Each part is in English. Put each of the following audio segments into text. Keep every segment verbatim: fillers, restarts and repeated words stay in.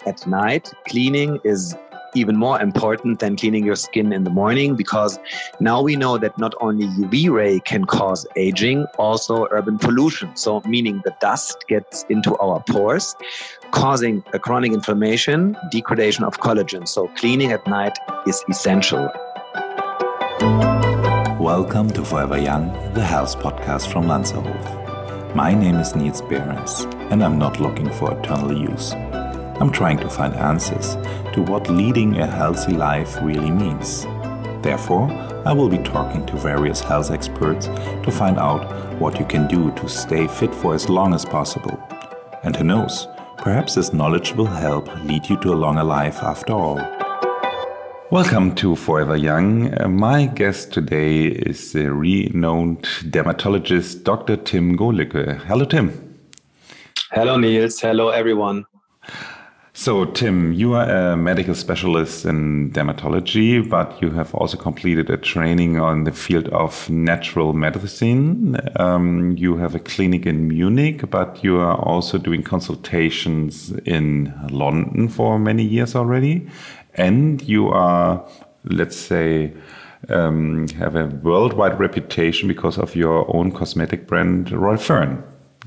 at night, cleaning is even more important than cleaning your skin in the morning, because now we know that not only U V ray can cause aging, also urban pollution. So meaning the dust gets into our pores, causing a chronic inflammation, degradation of collagen. So cleaning at night is essential. Welcome to Forever Young, the health podcast from Lanzerhof. My name is Niels Behrens, and I'm not looking for eternal youth. I'm trying to find answers to what leading a healthy life really means. Therefore, I will be talking to various health experts to find out what you can do to stay fit for as long as possible. And who knows, perhaps this knowledge will help lead you to a longer life after all. Welcome to Forever Young. Uh, my guest today is the renowned dermatologist Doctor Tim Golicke. Hello, Tim. Hello, Niels. Hello, everyone. So, Tim, you are a medical specialist in dermatology, but you have also completed a training on the field of natural medicine. Um, you have a clinic in Munich, but you are also doing consultations in London for many years already. And you are, let's say, um, have a worldwide reputation because of your own cosmetic brand, Royal Fern.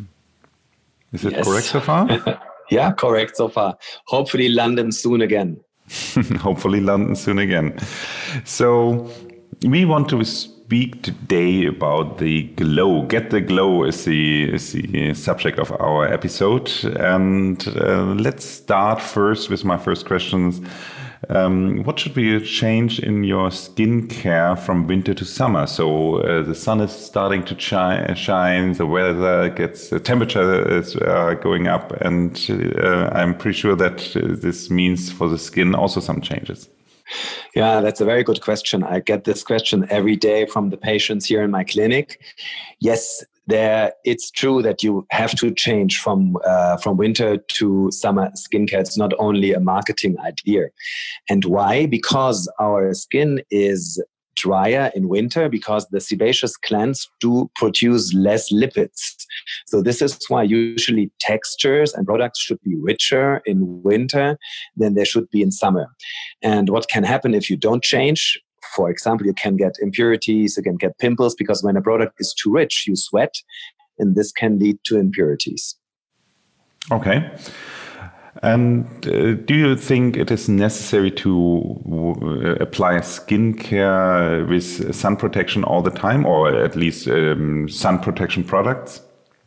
Is it yes. correct so far? Yeah, correct so far. Hopefully London soon again. Hopefully London soon again. So we want to speak today about the glow. Get the glow is the, is the subject of our episode. And uh, let's start first with my first questions. Um, what should be a change in your skincare from winter to summer? So uh, the sun is starting to shine, shine the weather gets, the temperature is uh, going up, and uh, I'm pretty sure that uh, this means for the skin also some changes. Yeah, that's a very good question. I get this question every day from the patients here in my clinic. Yes, there it's true that you have to change from uh, from winter to summer skincare. It's not only a marketing idea. And why? Because our skin is drier in winter, because the sebaceous glands do produce less lipids. So this is why usually textures and products should be richer in winter than they should be in summer. And what can happen if you don't change? For example, you can get impurities, you can get pimples, because when a product is too rich, you sweat, and this can lead to impurities. Okay. And uh, do you think it is necessary to w- apply skincare with sun protection all the time, or at least um, sun protection products?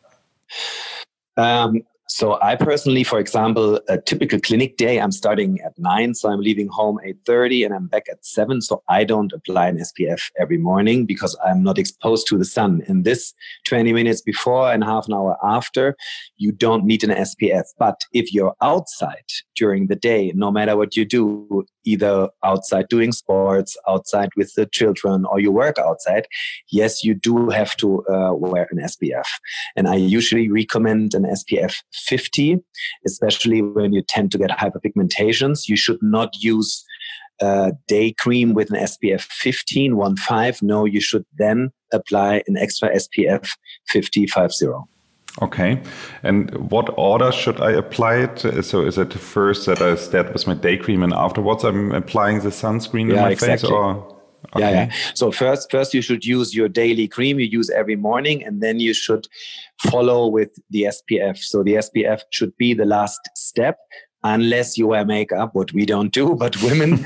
Um, so I personally, for example, a typical clinic day, I'm starting at nine, so I'm leaving home eight thirty and I'm back at seven. So I don't apply an S P F every morning because I'm not exposed to the sun. And this twenty minutes before and half an hour after, you don't need an S P F. But if you're outside during the day, no matter what you do, either outside doing sports, outside with the children, or you work outside, yes, you do have to uh, wear an S P F. And I usually recommend an S P F fifty, especially when you tend to get hyperpigmentations. You should not use uh, day cream with an S P F fifteen, one five. No, you should then apply an extra S P F fifty, five zero. Okay. And what order should I apply it? So is it first that I start with my day cream and afterwards I'm applying the sunscreen yeah, in my exactly. face? Or okay. Yeah, yeah. So first, first you should use your daily cream you use every morning, and then you should follow with the S P F. So the S P F should be the last step, unless you wear makeup, what we don't do, but women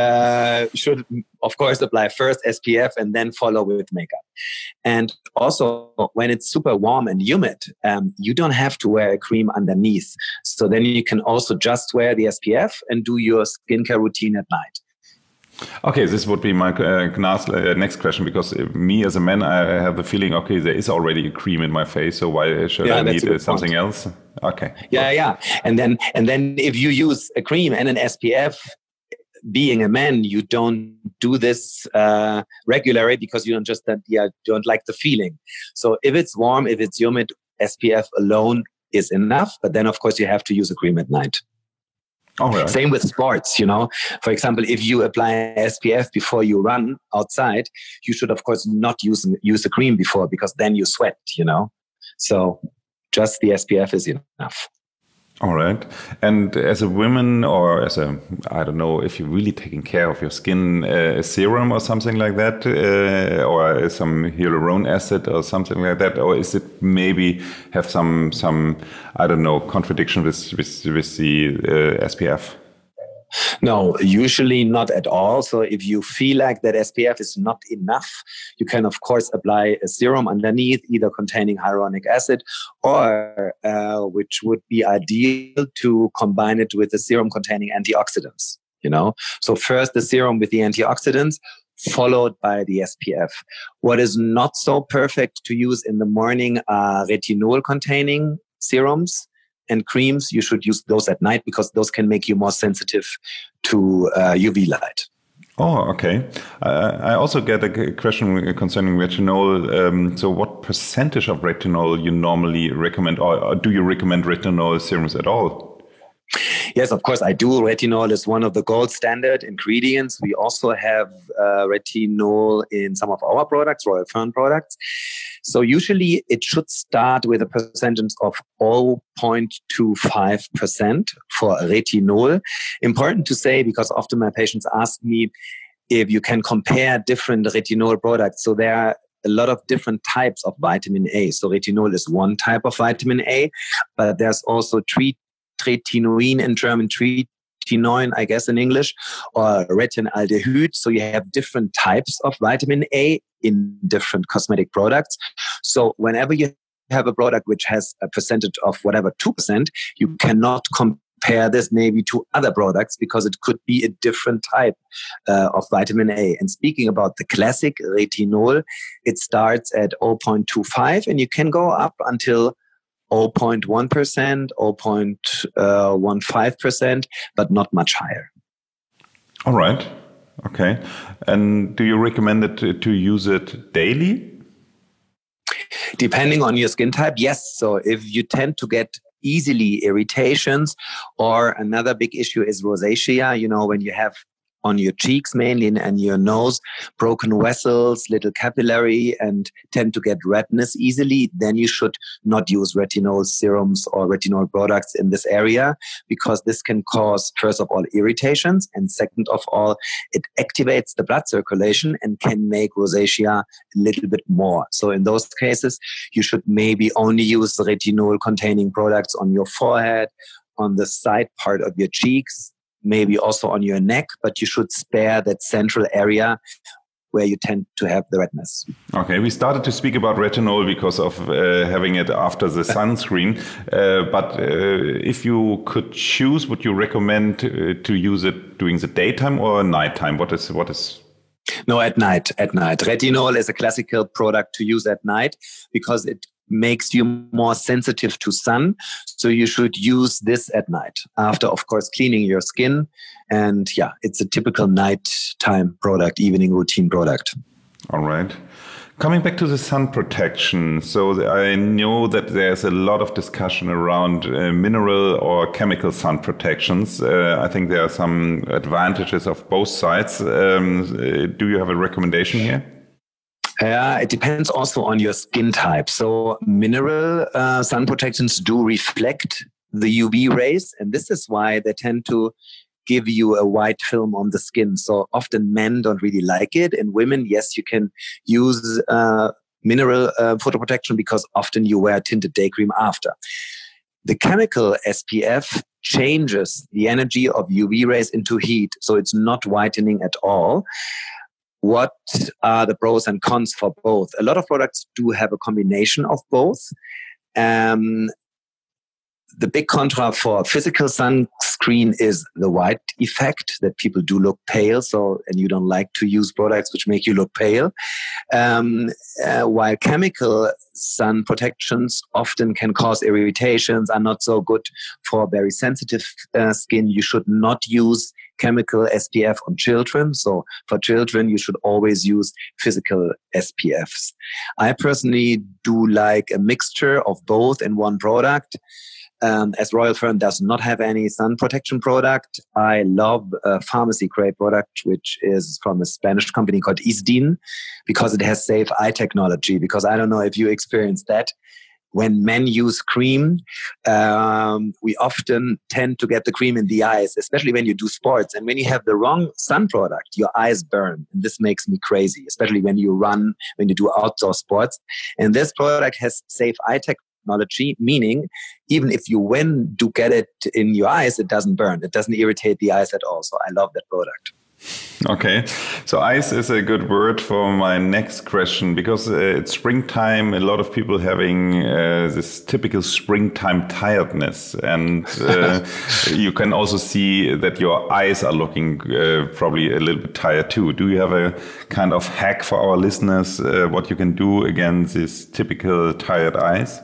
uh, should, of course, apply first S P F and then follow with makeup. And also, when it's super warm and humid, um, you don't have to wear a cream underneath. So then you can also just wear the S P F and do your skincare routine at night. Okay, this would be my uh, next question, because me as a man, I have the feeling, okay, there is already a cream in my face, so why should yeah, I need uh, something point. else? Okay. Yeah, well. yeah. And then, and then if you use a cream and an S P F, being a man, you don't do this uh, regularly because you don't just uh, yeah, don't like the feeling. So if it's warm, if it's humid, S P F alone is enough. But then, of course, you have to use a cream at night. Oh, right. Same with sports, you know. For example, if you apply S P F before you run outside, you should, of course, not use use the cream before, because then you sweat, you know. So just the S P F is enough. All right. And as a woman, or as a, I don't know, if you're really taking care of your skin, uh, a serum or something like that, uh, or some hyaluronic acid or something like that, or is it maybe have some, some I don't know, contradiction with, with, with the uh, S P F? No, usually not at all. So if you feel like that S P F is not enough, you can, of course, apply a serum underneath, either containing hyaluronic acid or, uh, which would be ideal, to combine it with a serum containing antioxidants. You know, so first the serum with the antioxidants, followed by the S P F. What is not so perfect to use in the morning are retinol containing serums and creams. You should use those at night because those can make you more sensitive to uh, U V light. Oh, okay. Uh, I also get a question concerning retinol. Um, so what percentage of retinol you normally recommend, or, or do you recommend retinol serums at all? Yes, of course I do. Retinol is one of the gold standard ingredients. We also have uh, retinol in some of our products, Royal Fern products. So usually it should start with a percentage of zero point two five percent for retinol. Important to say, because often my patients ask me if you can compare different retinol products. So there are a lot of different types of vitamin A. So retinol is one type of vitamin A, but there's also three tretinoin in German, tretinoin, I guess in English, or retinaldehyde. So you have different types of vitamin A in different cosmetic products. So whenever you have a product which has a percentage of whatever, two percent, you cannot compare this maybe to other products because it could be a different type uh, of vitamin A. And speaking about the classic retinol, it starts at zero point two five and you can go up until zero point one percent, zero point one five percent, but not much higher. All right. Okay. And do you recommend it to, to use it daily? Depending on your skin type, yes. So if you tend to get easily irritations, or another big issue is rosacea, you know, when you have on your cheeks mainly and your nose, broken vessels, little capillary, and tend to get redness easily, then you should not use retinol serums or retinol products in this area, because this can cause, first of all, irritations, and second of all, it activates the blood circulation and can make rosacea a little bit more. So in those cases, you should maybe only use retinol-containing products on your forehead, on the side part of your cheeks, maybe also on your neck, but you should spare that central area where you tend to have the redness. Okay, we started to speak about retinol because of uh, having it after the sunscreen. Uh, but uh, if you could choose, would you recommend uh, to use it during the daytime or nighttime? What is what is? No, at night. At night, retinol is a classical product to use at night because it makes you more sensitive to sun. So you should use this at night after, of course, cleaning your skin. And yeah, it's a typical nighttime product, evening routine product. All right. Coming back to the sun protection. So I know that there's a lot of discussion around uh, mineral or chemical sun protections. Uh, I think there are some advantages of both sides. Um, uh, do you have a recommendation here? Yeah, it depends also on your skin type. So mineral uh, sun protections do reflect the U V rays, and this is why they tend to give you a white film on the skin. So often men don't really like it. And women, yes, you can use uh, mineral uh, photo protection because often you wear tinted day cream after. The chemical S P F changes the energy of U V rays into heat, so it's not whitening at all. What are the pros and cons for both? A lot of products do have a combination of both. Um, the big contra for physical sunscreen is the white effect, that people do look pale. So, and you don't like to use products which make you look pale. Um, uh, while chemical sun protections often can cause irritations, are not so good for very sensitive uh, skin. You should not use chemical S P F on children. So for children, you should always use physical S P Fs. I personally do like a mixture of both in one product. Um, as Royal Fern does not have any sun protection product, I love a pharmacy grade product, which is from a Spanish company called Isdin, because it has safe eye technology. Because I don't know if you experienced that. when men use cream, um, we often tend to get the cream in the eyes, especially when you do sports. And when you have the wrong sun product, your eyes burn. And this makes me crazy, especially when you run, when you do outdoor sports. And this product has safe eye technology, meaning even if you when do get it in your eyes, it doesn't burn. It doesn't irritate the eyes at all. So I love that product. Okay, so ice is a good word for my next question, because uh, it's springtime. A lot of people having uh, this typical springtime tiredness, and uh, you can also see that your eyes are looking uh, probably a little bit tired too. Do you have a kind of hack for our listeners, uh, what you can do against this typical tired eyes?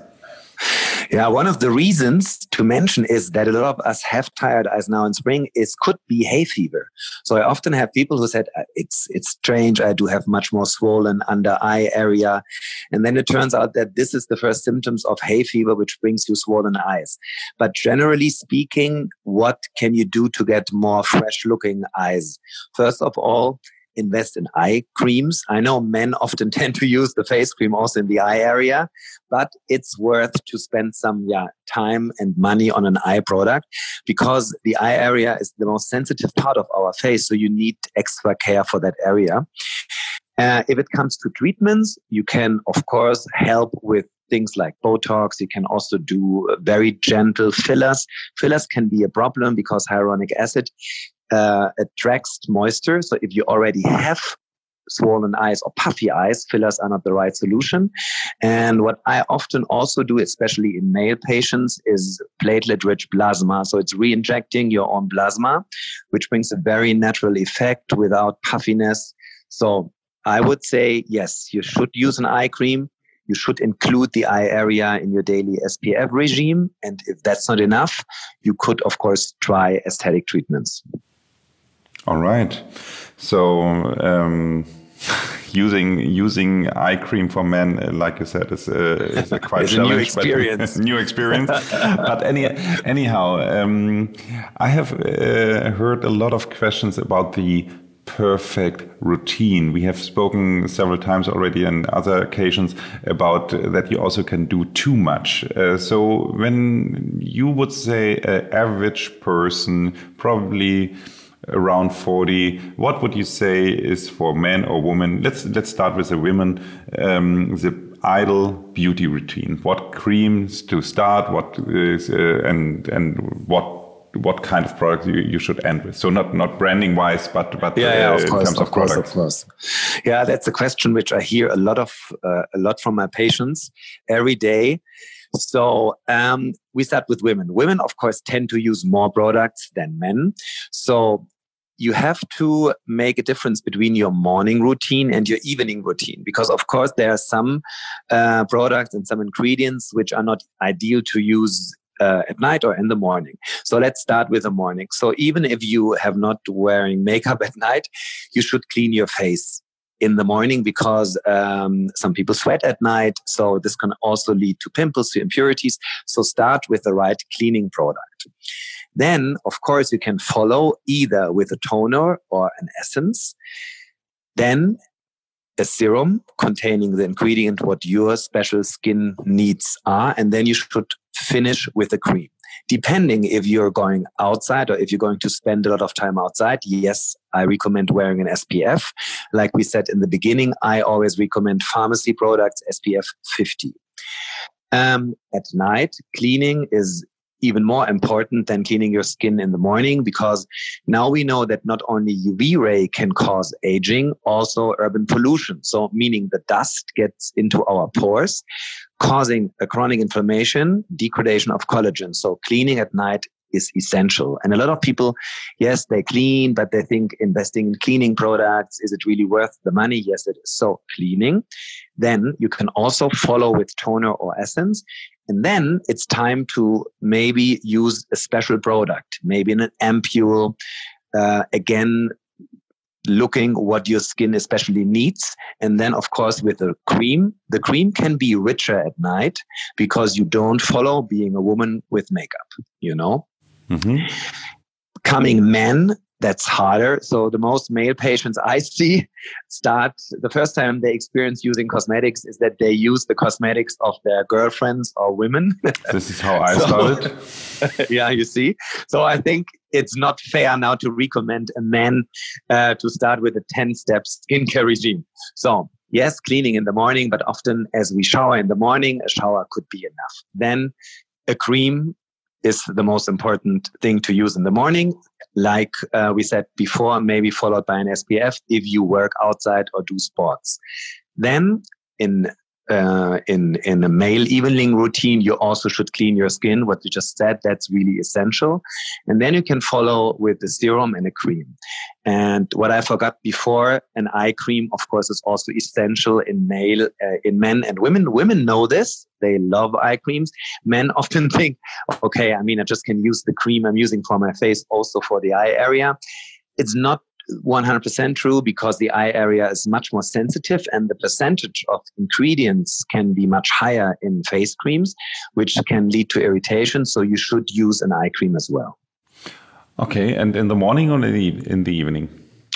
Yeah, one of the reasons to mention is that a lot of us have tired eyes now in spring is could be hay fever. So I often have people who said, it's it's strange, I do have much more swollen under eye area. And then it turns out that this is the first symptoms of hay fever, which brings you swollen eyes. But generally speaking, what can you do to get more fresh looking eyes? First of all, invest in eye creams. I know men often tend to use the face cream also in the eye area, but it's worth to spend some yeah, time and money on an eye product, because the eye area is the most sensitive part of our face. So you need extra care for that area. Uh, if it comes to treatments, you can, of course, help with things like Botox. You can also do very gentle fillers. Fillers can be a problem because hyaluronic acid Uh, attracts moisture. So if you already have swollen eyes or puffy eyes, fillers are not the right solution. And what I often also do, especially in male patients, is platelet-rich plasma. So it's re-injecting your own plasma, which brings a very natural effect without puffiness. So I would say, yes, you should use an eye cream. You should include the eye area in your daily S P F regime. And if that's not enough, you could, of course, try aesthetic treatments. All right. So um, using using eye cream for men, uh, like you said, is a, is a quite challenge, new experience. But, new experience. But any anyhow, um, I have uh, heard a lot of questions about the perfect routine. We have spoken several times already on other occasions about uh, that you also can do too much. Uh, so when you would say an average person, probably around forty, what would you say is for men or women? Let's let's start with the women. Um, the ideal beauty routine. What creams to start? What is uh, and and what what kind of product you, you should end with? So not not branding wise, but but yeah, yeah, uh, of in course, terms of, of course, products. Of course, yeah, that's a question which I hear a lot of uh, a lot from my patients every day. So um, we start with women. Women, of course, tend to use more products than men. So you have to make a difference between your morning routine and your evening routine, because, of course, there are some uh, products and some ingredients which are not ideal to use uh, at night or in the morning. So let's start with the morning. So even if you have not wearing makeup at night, you should clean your face in the morning, because um, some people sweat at night. So this can also lead to pimples, to impurities. So start with the right cleaning product. Then, of course, you can follow either with a toner or an essence. Then a serum containing the ingredient what your special skin needs are. And then you should finish with a cream. Depending if you're going outside or if you're going to spend a lot of time outside, yes, I recommend wearing an S P F. Like we said in the beginning, I always recommend pharmacy products, S P F fifty. Um, at night, cleaning is even more important than cleaning your skin in the morning, because now we know that not only U V ray can cause aging, also urban pollution. So meaning the dust gets into our pores, causing a chronic inflammation, degradation of collagen. So cleaning at night is essential. And a lot of people, yes, they clean, but they think investing in cleaning products, is it really worth the money? Yes, it is. So cleaning. Then you can also follow with toner or essence. And then it's time to maybe use a special product, maybe an ampule, uh, again, looking what your skin especially needs. And then, of course, with a cream, the cream can be richer at night because you don't follow being a woman with makeup, you know? Mm-hmm. Coming men, that's harder. So the most male patients I see start, the first time they experience using cosmetics is that they use the cosmetics of their girlfriends or women. This is how I so, started. Yeah, you see. So I think it's not fair now to recommend a man uh, to start with a ten-step skincare regime. So yes, cleaning in the morning, but often as we shower in the morning, a shower could be enough. Then a cream is the most important thing to use in the morning. Like uh, we said before, maybe followed by an S P F if you work outside or do sports. Then in uh, in in a male evening routine, you also should clean your skin. What you just said, that's really essential. And then you can follow with the serum and a cream. And what I forgot before, an eye cream, of course, is also essential in male, uh, in men and women. Women know this. They love eye creams. Men often think, okay, I mean, I just can use the cream I'm using for my face also for the eye area. It's not one hundred percent true because the eye area is much more sensitive and the percentage of ingredients can be much higher in face creams, which can lead to irritation. So you should use an eye cream as well. Okay. And in the morning or in the, in the evening?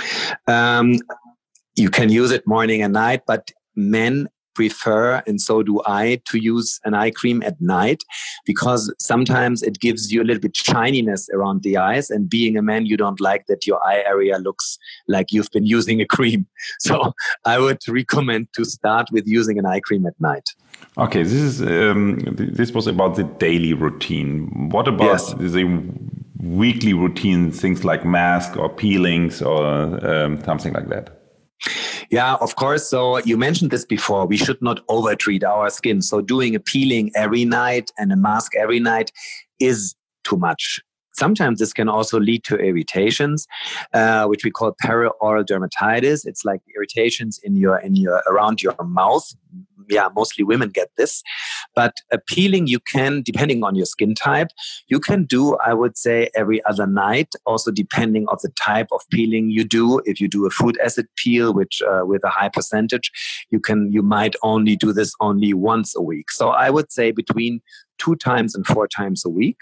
Um, you can use it morning and night, but men prefer, and so do I, to use an eye cream at night because sometimes it gives you a little bit shininess around the eyes. And being a man, you don't like that your eye area looks like you've been using a cream. So I would recommend to start with using an eye cream at night. Okay, this is um, this was about the daily routine. What about yes. the weekly routine, things like mask or peelings or um, something like that? Yeah, of course. So you mentioned this before. We should not over-treat our skin. So doing a peeling every night and a mask every night is too much. Sometimes this can also lead to irritations, uh, which we call perioral dermatitis. It's like irritations in your in your around your mouth. Yeah, mostly women get this. But a peeling you can, depending on your skin type, you can do, I would say, every other night. Also, depending on the type of peeling you do. If you do a food acid peel, which uh, with a high percentage, you can you might only do this only once a week. So I would say between two times and four times a week.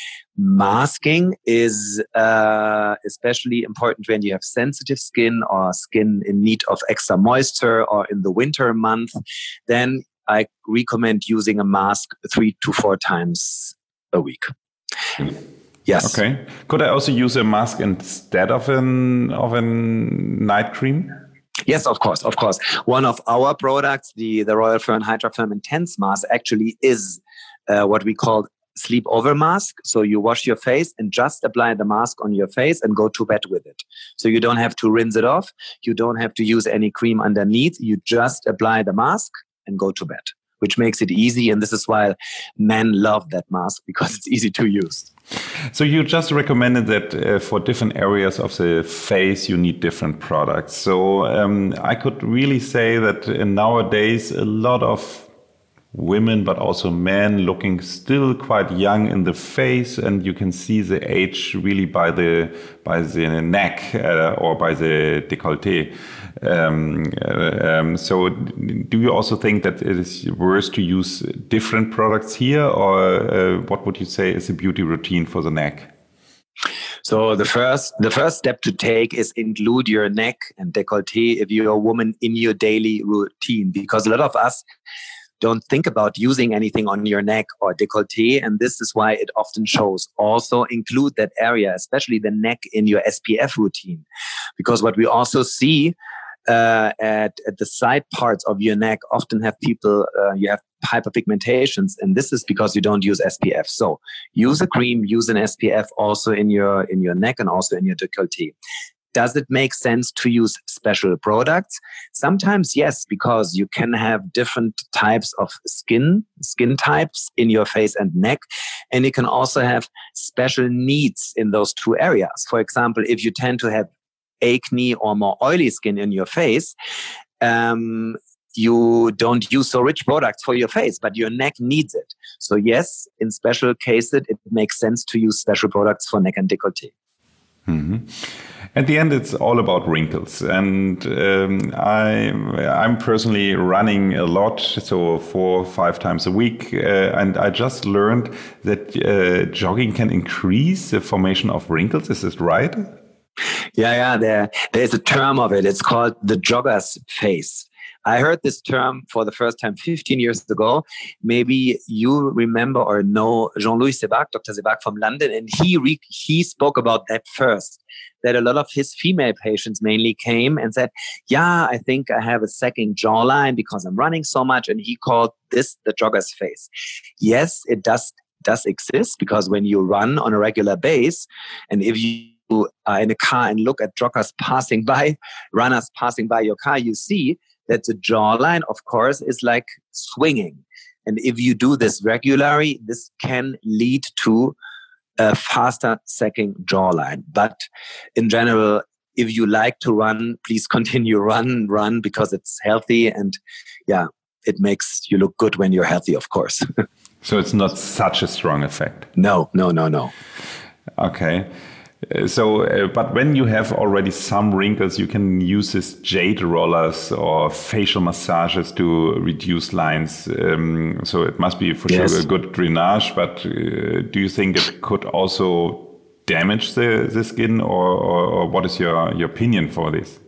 Masking is uh, especially important when you have sensitive skin or skin in need of extra moisture or in the winter month. Then I recommend using a mask three to four times a week. Yes. Okay. Could I also use a mask instead of an of a night cream? Yes, of course, of course. One of our products, the, the Royal Fern Hydra-Firm Intense Mask, actually is uh, what we call sleep over mask. So you wash your face and just apply the mask on your face and go to bed with it. So you don't have to rinse it off. You don't have to use any cream underneath. You just apply the mask and go to bed, which makes it easy. And this is why men love that mask because it's easy to use. So you just recommended that uh, for different areas of the face, you need different products. So um, I could really say that uh, nowadays a lot of women, but also men looking still quite young in the face, and you can see the age really by the by the neck uh, or by the décolleté. Um, uh, um, so do you also think that it is worse to use different products here, or uh, what would you say is a beauty routine for the neck? So the first the first step to take is include your neck and décolleté if you're a woman in your daily routine, because a lot of us don't think about using anything on your neck or décolleté, and this is why it often shows. Also include that area, especially the neck, in your S P F routine, because what we also see uh, at, at the side parts of your neck often have people, uh, you have hyperpigmentations, and this is because you don't use S P F. So use a cream, use an S P F also in your in your neck and also in your décolleté. Does it make sense to use special products? Sometimes yes, because you can have different types of skin, skin types in your face and neck. And you can also have special needs in those two areas. For example, if you tend to have acne or more oily skin in your face, um, you don't use so rich products for your face, but your neck needs it. So yes, in special cases, it makes sense to use special products for neck and décolleté. Mm-hmm. At the end, it's all about wrinkles, and um, I, I'm personally running a lot, so four, five times a week, uh, and I just learned that uh, jogging can increase the formation of wrinkles. Is this right? Yeah, yeah. There, there's a term of it. It's called the jogger's face. I heard this term for the first time fifteen years ago. Maybe you remember or know Jean-Louis Sebac, Doctor Sebac from London, and he re- he spoke about that first, that a lot of his female patients mainly came and said, yeah, I think I have a sagging jawline because I'm running so much. And he called this the jogger's face. Yes, it does, does exist, because when you run on a regular base, and if you are in a car and look at joggers passing by, runners passing by your car, you see that the jawline, of course, is like swinging. And if you do this regularly, this can lead to a faster sagging jawline. But in general, if you like to run, please continue run, run, because it's healthy. And yeah, it makes you look good when you're healthy, of course. So it's not such a strong effect? No, no, no, no. Okay. So, uh, but when you have already some wrinkles, you can use these jade rollers or facial massages to reduce lines. Um, so it must be for yes. sure a good drainage, but uh, do you think it could also damage the, the skin, or, or, or what is your, your opinion for this?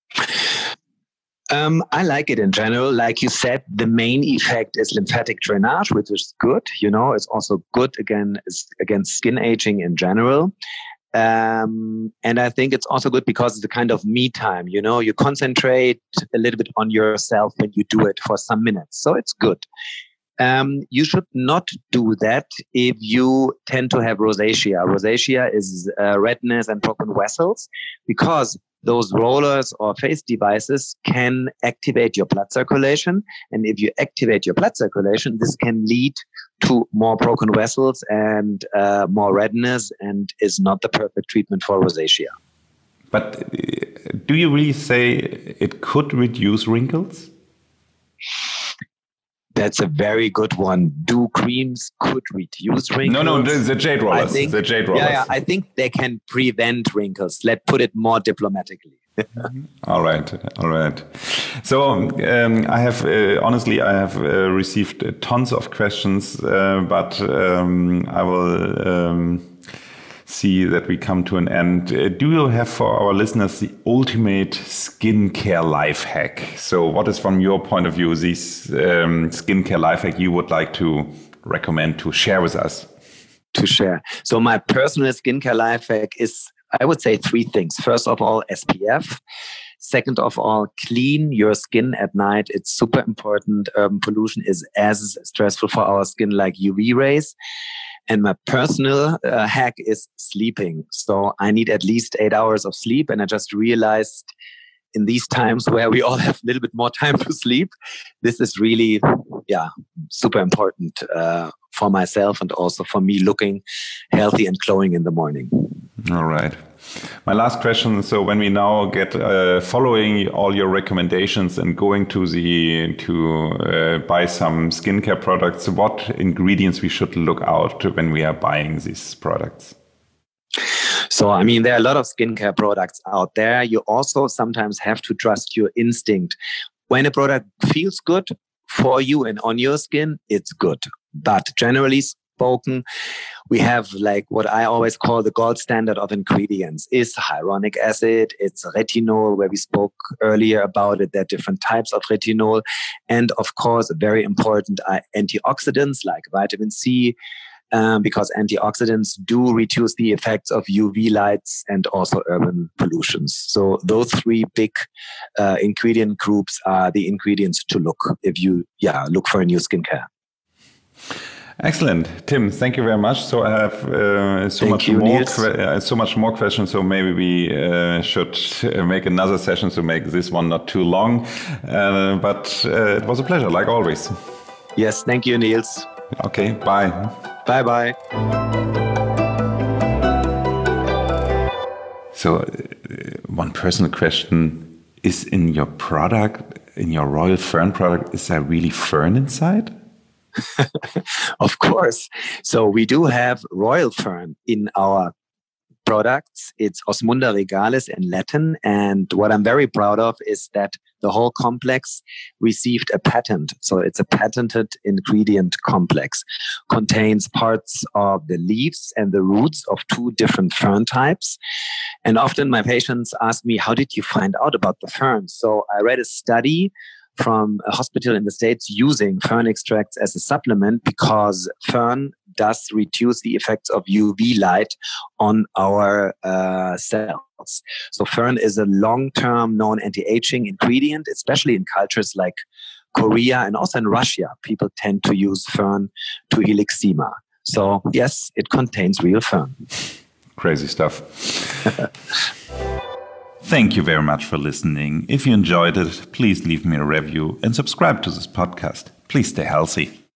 Um, I like it in general. Like you said, the main effect is lymphatic drainage, which is good. You know, it's also good again against skin aging in general. Um, and I think it's also good because it's a kind of me time, you know, you concentrate a little bit on yourself when you do it for some minutes. So it's good. Um, you should not do that if you tend to have rosacea. Rosacea is uh, redness and broken vessels, because those rollers or face devices can activate your blood circulation. And if you activate your blood circulation, this can lead to more broken vessels and uh, more redness, and is not the perfect treatment for rosacea. But do you really say it could reduce wrinkles? That's a very good one. Do creams could reduce wrinkles? No, no, the, the jade rollers. I think, the jade rollers. Yeah, yeah, I think they can prevent wrinkles. Let's put it more diplomatically. all right, all right. So um, I have, uh, honestly, I have uh, received tons of questions, uh, but um, I will um, see that we come to an end. Uh, do you have for our listeners the ultimate skincare life hack? So what is, from your point of view, this um, skincare life hack you would like to recommend to share with us? To share. So my personal skincare life hack is, I would say, three things. First of all, S P F. Second of all, clean your skin at night. It's super important. Urban pollution is as stressful for our skin like U V rays. And my personal uh, hack is sleeping. So I need at least eight hours of sleep. And I just realized in these times where we all have a little bit more time to sleep, this is really, yeah, super important uh, for myself and also for me looking healthy and glowing in the morning. All right. My last question. So when we now get uh, following all your recommendations and going to the to uh, buy some skincare products, what ingredients we should look out to when we are buying these products? So, I mean, there are a lot of skincare products out there. You also sometimes have to trust your instinct. When a product feels good for you and on your skin, it's good. But generally spoken, we have like what I always call the gold standard of ingredients is hyaluronic acid. It's retinol, where we spoke earlier about it. There are different types of retinol. And of course, very important are antioxidants like vitamin C, um, because antioxidants do reduce the effects of U V lights and also urban pollutions. So those three big uh, ingredient groups are the ingredients to look if you yeah look for a new skincare. Excellent, Tim. Thank you very much. So I have uh, so thank much you, more, Niels. uh, so much more questions. So maybe we uh, should make another session to make this one not too long. Uh, but uh, it was a pleasure, like always. Yes, thank you, Niels. Okay, bye. Bye, bye. So, uh, one personal question: is in your product, in your Royal Fern product, is there really fern inside? Of course. So we do have Royal Fern in our products. It's Osmunda regalis in Latin. And what I'm very proud of is that the whole complex received a patent. So it's a patented ingredient complex. Contains parts of the leaves and the roots of two different fern types. And often my patients ask me, how did you find out about the ferns? So I read a study from a hospital in the States using fern extracts as a supplement because fern does reduce the effects of U V light on our uh, cells. So fern is a long-term known anti-aging ingredient, especially in cultures like Korea and also in Russia. People tend to use fern to heal eczema. So yes, it contains real fern. Crazy stuff. Thank you very much for listening. If you enjoyed it, please leave me a review and subscribe to this podcast. Please stay healthy.